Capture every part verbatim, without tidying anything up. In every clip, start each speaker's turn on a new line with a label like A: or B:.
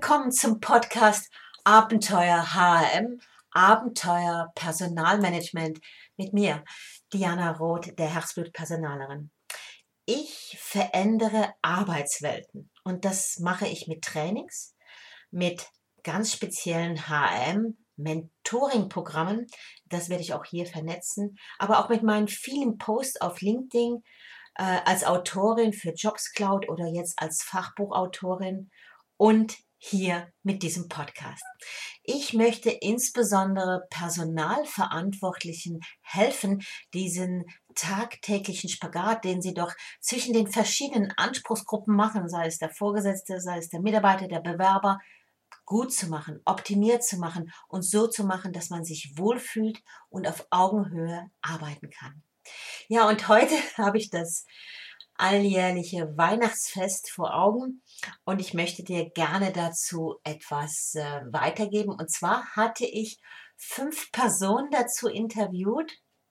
A: willkommen zum Podcast Abenteuer H R M, Abenteuer Personalmanagement mit mir, Diana Roth, der Herzblut-Personalerin. Ich verändere Arbeitswelten und das mache ich mit Trainings, mit ganz speziellen H R M-Mentoring-Programmen, das werde ich auch hier vernetzen, aber auch mit meinen vielen Posts auf LinkedIn, äh, als Autorin für JobsCloud oder jetzt als Fachbuchautorin und hier mit diesem Podcast. Ich möchte insbesondere Personalverantwortlichen helfen, diesen tagtäglichen Spagat, den sie doch zwischen den verschiedenen Anspruchsgruppen machen, sei es der Vorgesetzte, sei es der Mitarbeiter, der Bewerber, gut zu machen, optimiert zu machen und so zu machen, dass man sich wohlfühlt und auf Augenhöhe arbeiten kann. Ja, und heute habe ich das alljährliche Weihnachtsfest vor Augen und ich möchte dir gerne dazu etwas äh, weitergeben. Und zwar hatte ich fünf Personen dazu interviewt,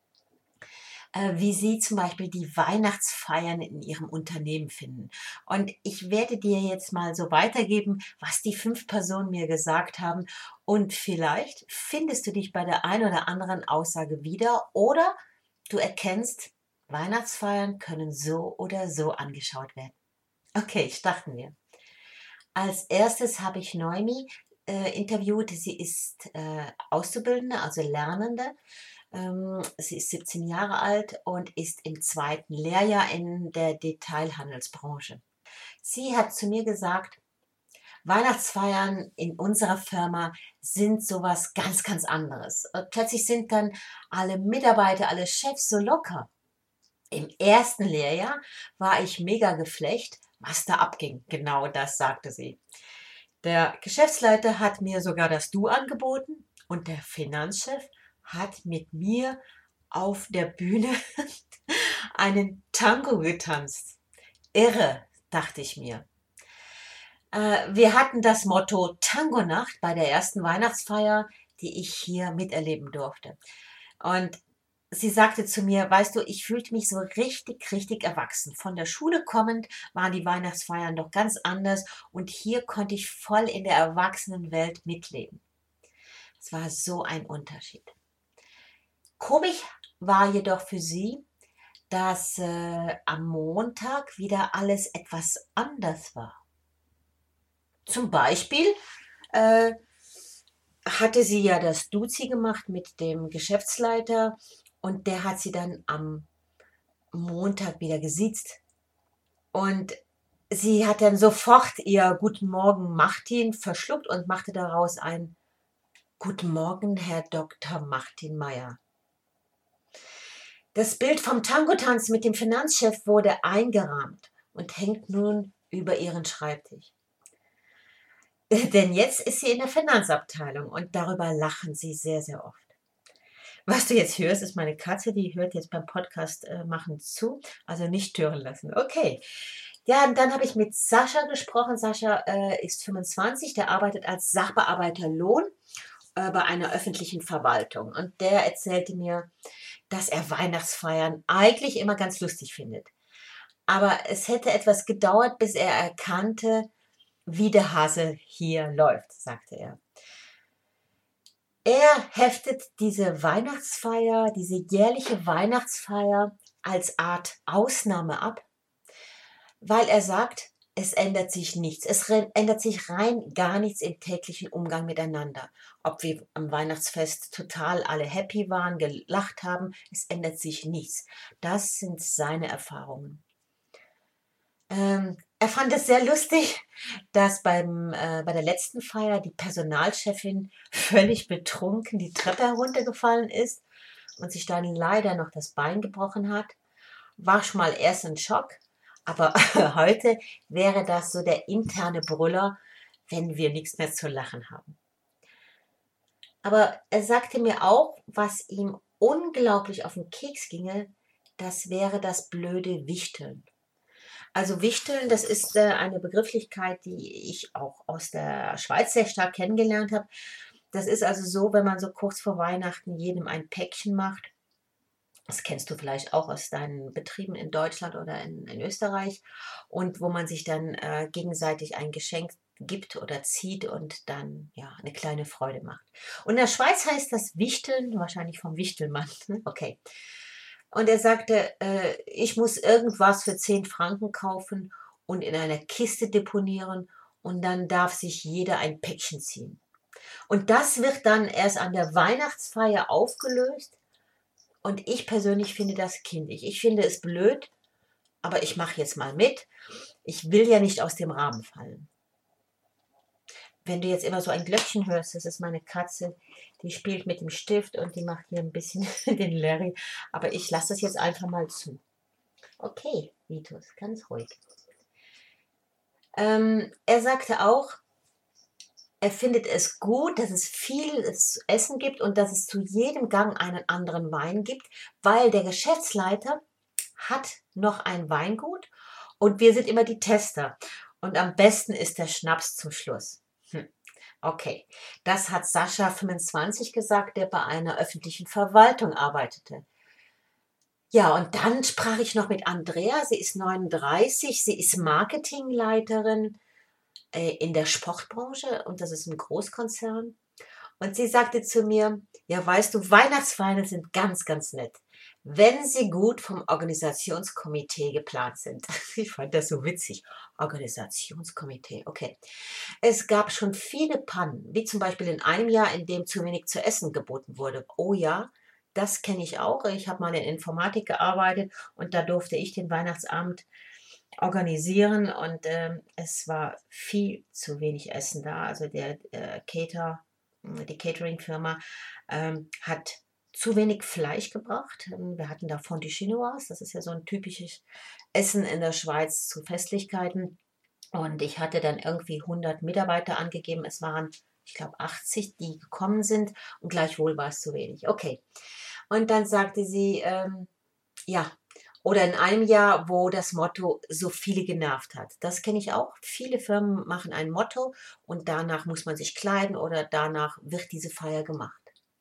A: äh, wie sie zum Beispiel die Weihnachtsfeiern in ihrem Unternehmen finden. Und ich werde dir jetzt mal so weitergeben, was die fünf Personen mir gesagt haben. Und vielleicht findest du dich bei der einen oder anderen Aussage wieder oder du erkennst, Weihnachtsfeiern können so oder so angeschaut werden. Okay, starten wir. Als erstes habe ich Noemi äh, interviewt. Sie ist äh, Auszubildende, also Lernende. Ähm, sie ist siebzehn Jahre alt und ist im zweiten Lehrjahr in der Detailhandelsbranche. Sie hat zu mir gesagt, Weihnachtsfeiern in unserer Firma sind sowas ganz, ganz anderes. Und plötzlich sind dann alle Mitarbeiter, alle Chefs so locker. Im ersten Lehrjahr war ich mega geflecht, was da abging. Genau das sagte sie. Der Geschäftsleiter hat mir sogar das Du angeboten und der Finanzchef hat mit mir auf der Bühne einen Tango getanzt. Irre, dachte ich mir. Äh, wir hatten das Motto Tango-Nacht bei der ersten Weihnachtsfeier, die ich hier miterleben durfte. Und sie sagte zu mir, weißt du, ich fühlte mich so richtig, richtig erwachsen. Von der Schule kommend waren die Weihnachtsfeiern doch ganz anders und hier konnte ich voll in der Erwachsenenwelt mitleben. Es war so ein Unterschied. Komisch war jedoch für sie, dass äh, am Montag wieder alles etwas anders war. Zum Beispiel äh, hatte sie ja das Duzi gemacht mit dem Geschäftsleiter und der hat sie dann am Montag wieder gesiezt. Und sie hat dann sofort ihr Guten Morgen Martin verschluckt und machte daraus ein Guten Morgen, Herr Doktor Martin Meyer. Das Bild vom Tango-Tanz mit dem Finanzchef wurde eingerahmt und hängt nun über ihren Schreibtisch. Denn jetzt ist sie in der Finanzabteilung und darüber lachen sie sehr, sehr oft. Was du jetzt hörst, ist meine Katze, die hört jetzt beim Podcast äh, machen zu, also nicht stören lassen. Okay. Ja, und dann habe ich mit Sascha gesprochen. Sascha äh, ist fünfundzwanzig, der arbeitet als Sachbearbeiter Lohn äh, bei einer öffentlichen Verwaltung. Und der erzählte mir, dass er Weihnachtsfeiern eigentlich immer ganz lustig findet. Aber es hätte etwas gedauert, bis er erkannte, wie der Hase hier läuft, sagte er. Er heftet diese Weihnachtsfeier, diese jährliche Weihnachtsfeier als Art Ausnahme ab, weil er sagt, es ändert sich nichts. Es ändert sich rein gar nichts im täglichen Umgang miteinander. Ob wir am Weihnachtsfest total alle happy waren, gelacht haben, es ändert sich nichts. Das sind seine Erfahrungen. Ähm, er fand es sehr lustig, dass beim, äh, bei der letzten Feier die Personalchefin völlig betrunken die Treppe heruntergefallen ist und sich dann leider noch das Bein gebrochen hat. War schon mal erst ein Schock, aber heute wäre das so der interne Brüller, wenn wir nichts mehr zu lachen haben. Aber er sagte mir auch, was ihm unglaublich auf den Keks ginge, das wäre das blöde Wichteln. Also Wichteln, das ist äh, eine Begrifflichkeit, die ich auch aus der Schweiz sehr stark kennengelernt habe. Das ist also so, wenn man so kurz vor Weihnachten jedem ein Päckchen macht Das kennst du vielleicht auch aus deinen Betrieben in Deutschland oder in, in Österreich. Und wo man sich dann äh, gegenseitig ein Geschenk gibt oder zieht und dann ja eine kleine Freude macht. Und in der Schweiz heißt das Wichteln, wahrscheinlich vom Wichtelmann. ne? Okay. Und er sagte, äh, ich muss irgendwas für zehn Franken kaufen und in einer Kiste deponieren und dann darf sich jeder ein Päckchen ziehen. Und das wird dann erst an der Weihnachtsfeier aufgelöst. Und ich persönlich finde das kindisch. Ich finde es blöd, aber ich mache jetzt mal mit. Ich will ja nicht aus dem Rahmen fallen. Wenn du jetzt immer so ein Glöckchen hörst, das ist meine Katze, die spielt mit dem Stift und die macht hier ein bisschen den Larry. Aber ich lasse das jetzt einfach mal zu. Okay, Vitus, ganz ruhig. Ähm, er sagte auch, er findet es gut, dass es viel zu essen gibt und dass es zu jedem Gang einen anderen Wein gibt, weil der Geschäftsleiter hat noch ein Weingut und wir sind immer die Tester. Und am besten ist der Schnaps zum Schluss. Hm. Okay, das hat Sascha fünfundzwanzig gesagt, der bei einer öffentlichen Verwaltung arbeitete. Ja, und dann sprach ich noch mit Andrea. Sie ist neununddreißig, sie ist Marketingleiterin äh, in der Sportbranche und das ist ein Großkonzern. Und sie sagte zu mir, ja, weißt du, Weihnachtsfeiern sind ganz, ganz nett, wenn sie gut vom Organisationskomitee geplant sind. Ich fand das so witzig. Organisationskomitee, okay. Es gab schon viele Pannen, wie zum Beispiel in einem Jahr, in dem zu wenig zu essen geboten wurde. Oh ja, das kenne ich auch. Ich habe mal in Informatik gearbeitet und da durfte ich den Weihnachtsabend organisieren und ähm, es war viel zu wenig Essen da. Also der äh, Cater, äh, die Catering-Firma ähm, hat zu wenig Fleisch gebracht. Ähm, Wir hatten da Fondue Chinoise, das ist ja so ein typisches Essen in der Schweiz zu Festlichkeiten. Und ich hatte dann irgendwie hundert Mitarbeiter angegeben. Es waren, ich glaube, achtzig, die gekommen sind und gleichwohl war es zu wenig. Okay. Und dann sagte sie, ähm, ja, oder in einem Jahr, wo das Motto so viele genervt hat. Das kenne ich auch. Viele Firmen machen ein Motto und danach muss man sich kleiden oder danach wird diese Feier gemacht.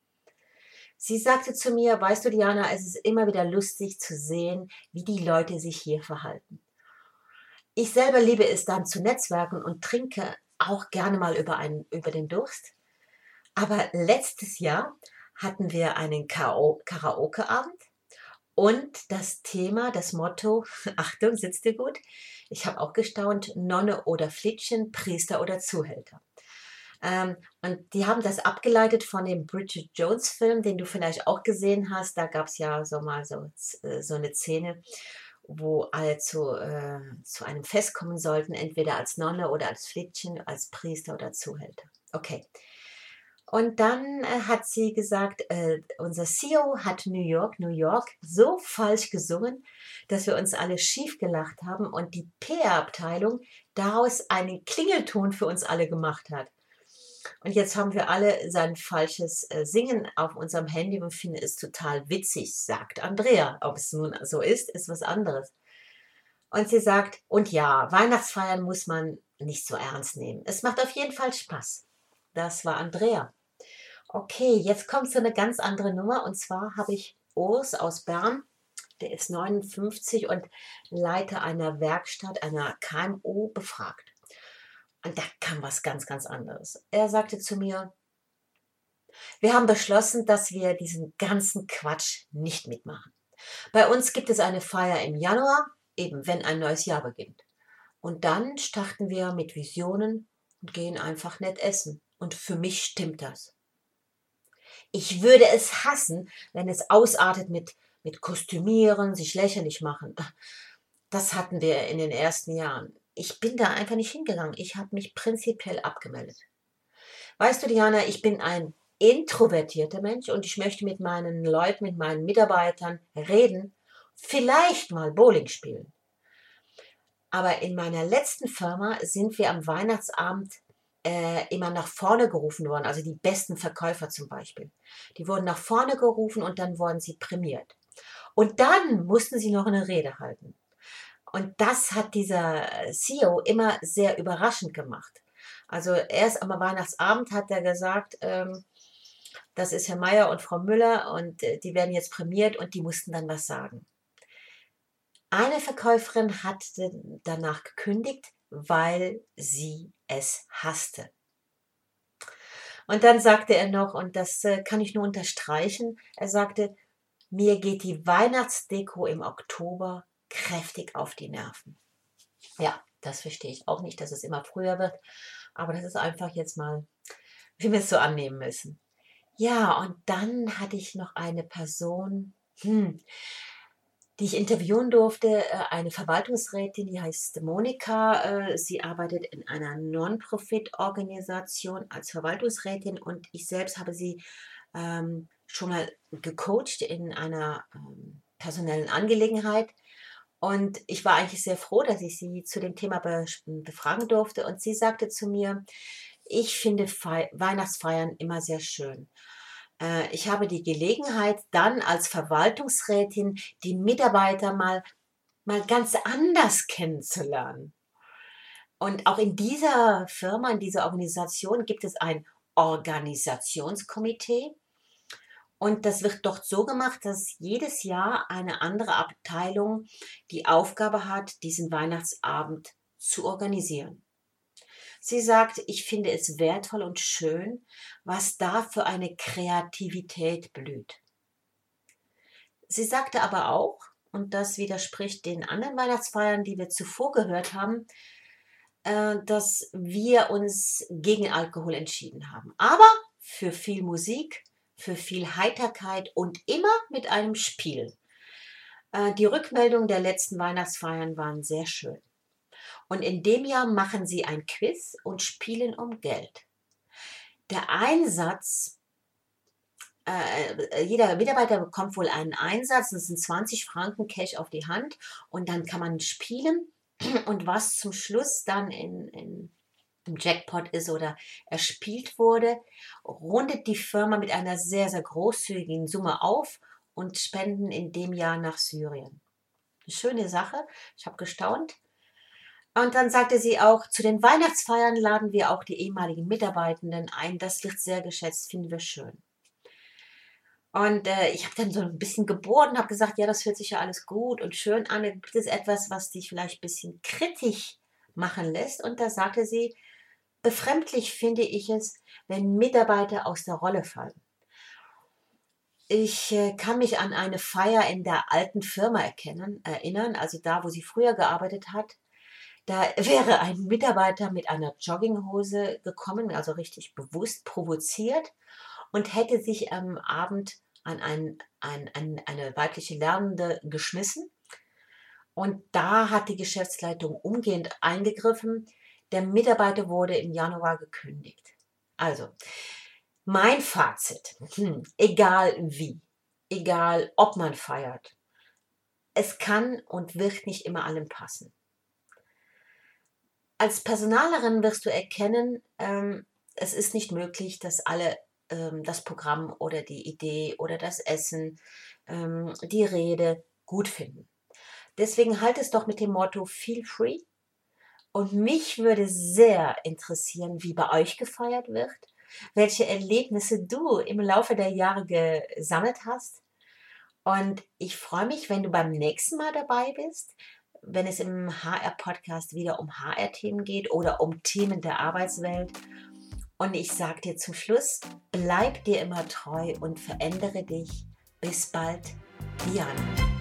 A: Sie sagte zu mir, weißt du, Diana, es ist immer wieder lustig zu sehen, wie die Leute sich hier verhalten. Ich selber liebe es dann zu netzwerken und trinke auch gerne mal über, einen, über den Durst. Aber letztes Jahr hatten wir einen Karo- Karaoke-Abend. Und das Thema, das Motto, Achtung, sitzt dir gut? Ich habe auch gestaunt, Nonne oder Flittchen, Priester oder Zuhälter. Ähm, und die haben das abgeleitet von dem Bridget Jones Film, den du vielleicht auch gesehen hast. Da gab es ja so mal so, äh, so eine Szene, wo alle zu, äh, zu einem Fest kommen sollten, entweder als Nonne oder als Flittchen, als Priester oder Zuhälter. Okay. Und dann äh, hat sie gesagt, äh, unser C E O hat New York, New York so falsch gesungen, dass wir uns alle schief gelacht haben und die P R-Abteilung daraus einen Klingelton für uns alle gemacht hat. Und jetzt haben wir alle sein falsches äh, Singen auf unserem Handy und finden es total witzig, sagt Andrea. Ob es nun so ist, ist was anderes. Und sie sagt, und ja, Weihnachtsfeiern muss man nicht so ernst nehmen. Es macht auf jeden Fall Spaß. Das war Andrea. Okay, jetzt kommt so eine ganz andere Nummer und zwar habe ich Urs aus Bern, der ist neunundfünfzig und Leiter einer Werkstatt, einer K M U, befragt. Und da kam was ganz, ganz anderes. Er sagte zu mir, wir haben beschlossen, dass wir diesen ganzen Quatsch nicht mitmachen. Bei uns gibt es eine Feier im Januar, eben wenn ein neues Jahr beginnt. Und dann starten wir mit Visionen und gehen einfach nett essen. Und für mich stimmt das. Ich würde es hassen, wenn es ausartet mit, mit Kostümieren, sich lächerlich machen. Das hatten wir in den ersten Jahren. Ich bin da einfach nicht hingegangen. Ich habe mich prinzipiell abgemeldet. Weißt du, Diana, ich bin ein introvertierter Mensch und ich möchte mit meinen Leuten, mit meinen Mitarbeitern reden, vielleicht mal Bowling spielen. Aber in meiner letzten Firma sind wir am Weihnachtsabend äh, immer nach vorne gerufen worden, also die besten Verkäufer zum Beispiel. Die wurden nach vorne gerufen und dann wurden sie prämiert. Und dann mussten sie noch eine Rede halten. Und das hat dieser C E O immer sehr überraschend gemacht. Also erst am Weihnachtsabend hat er gesagt, ähm, das ist Herr Meier und Frau Müller und äh, die werden jetzt prämiert und die mussten dann was sagen. Eine Verkäuferin hat danach gekündigt, weil sie es hasste. Und dann sagte er noch, und das äh, kann ich nur unterstreichen, er sagte, mir geht die Weihnachtsdeko im Oktober kräftig auf die Nerven. Ja, das verstehe ich auch nicht, dass es immer früher wird, aber das ist einfach jetzt mal, wie wir es so annehmen müssen. Ja, und dann hatte ich noch eine Person, hm, die ich interviewen durfte, äh, eine Verwaltungsrätin, die heißt Monika. Äh, Sie arbeitet in einer Non-Profit-Organisation als Verwaltungsrätin und ich selbst habe sie ähm, schon mal gecoacht in einer ähm, personellen Angelegenheit. Und ich war eigentlich sehr froh, dass ich sie zu dem Thema be befragen durfte. Und sie sagte zu mir, ich finde Fei Weihnachtsfeiern immer sehr schön. Äh, ich habe die Gelegenheit, dann als Verwaltungsrätin die Mitarbeiter mal, mal ganz anders kennenzulernen. Und auch in dieser Firma, in dieser Organisation gibt es ein Organisationskomitee. Und das wird dort so gemacht, dass jedes Jahr eine andere Abteilung die Aufgabe hat, diesen Weihnachtsabend zu organisieren. Sie sagt, ich finde es wertvoll und schön, was da für eine Kreativität blüht. Sie sagte aber auch, und das widerspricht den anderen Weihnachtsfeiern, die wir zuvor gehört haben, äh, dass wir uns gegen Alkohol entschieden haben. Aber für viel Musik, für viel Heiterkeit und immer mit einem Spiel. Äh, die Rückmeldungen der letzten Weihnachtsfeiern waren sehr schön. Und in dem Jahr machen sie ein Quiz und spielen um Geld. Der Einsatz, äh, jeder Mitarbeiter bekommt wohl einen Einsatz, das sind zwanzig Franken Cash auf die Hand und dann kann man spielen und was zum Schluss dann in, in, im Jackpot ist oder erspielt wurde, rundet die Firma mit einer sehr, sehr großzügigen Summe auf und spenden in dem Jahr nach Syrien. Eine schöne Sache, ich habe gestaunt. Und dann sagte sie auch, zu den Weihnachtsfeiern laden wir auch die ehemaligen Mitarbeitenden ein. Das wird sehr geschätzt, finden wir schön. Und äh, ich habe dann so ein bisschen gebohrt und habe gesagt, ja, das hört sich ja alles gut und schön an. Gibt es etwas, was dich vielleicht ein bisschen kritisch machen lässt? Und da sagte sie, befremdlich finde ich es, wenn Mitarbeiter aus der Rolle fallen. Ich äh, kann mich an eine Feier in der alten Firma erkennen, erinnern, also da, wo sie früher gearbeitet hat. Da wäre ein Mitarbeiter mit einer Jogginghose gekommen, also richtig bewusst provoziert und hätte sich am Abend an ein, ein, ein, eine weibliche Lernende geschmissen. Und da hat die Geschäftsleitung umgehend eingegriffen. Der Mitarbeiter wurde im Januar gekündigt. Also, mein Fazit, hm, egal wie, egal ob man feiert, es kann und wird nicht immer allen passen. Als Personalerin wirst du erkennen, ähm, es ist nicht möglich, dass alle ähm, das Programm oder die Idee oder das Essen, ähm, die Rede gut finden. Deswegen halt es doch mit dem Motto Feel Free. Und mich würde sehr interessieren, wie bei euch gefeiert wird, welche Erlebnisse du im Laufe der Jahre gesammelt hast. Und ich freue mich, wenn du beim nächsten Mal dabei bist, wenn es im H R-Podcast wieder um H R-Themen geht oder um Themen der Arbeitswelt. Und ich sage dir zum Schluss, bleib dir immer treu und verändere dich. Bis bald, Diana.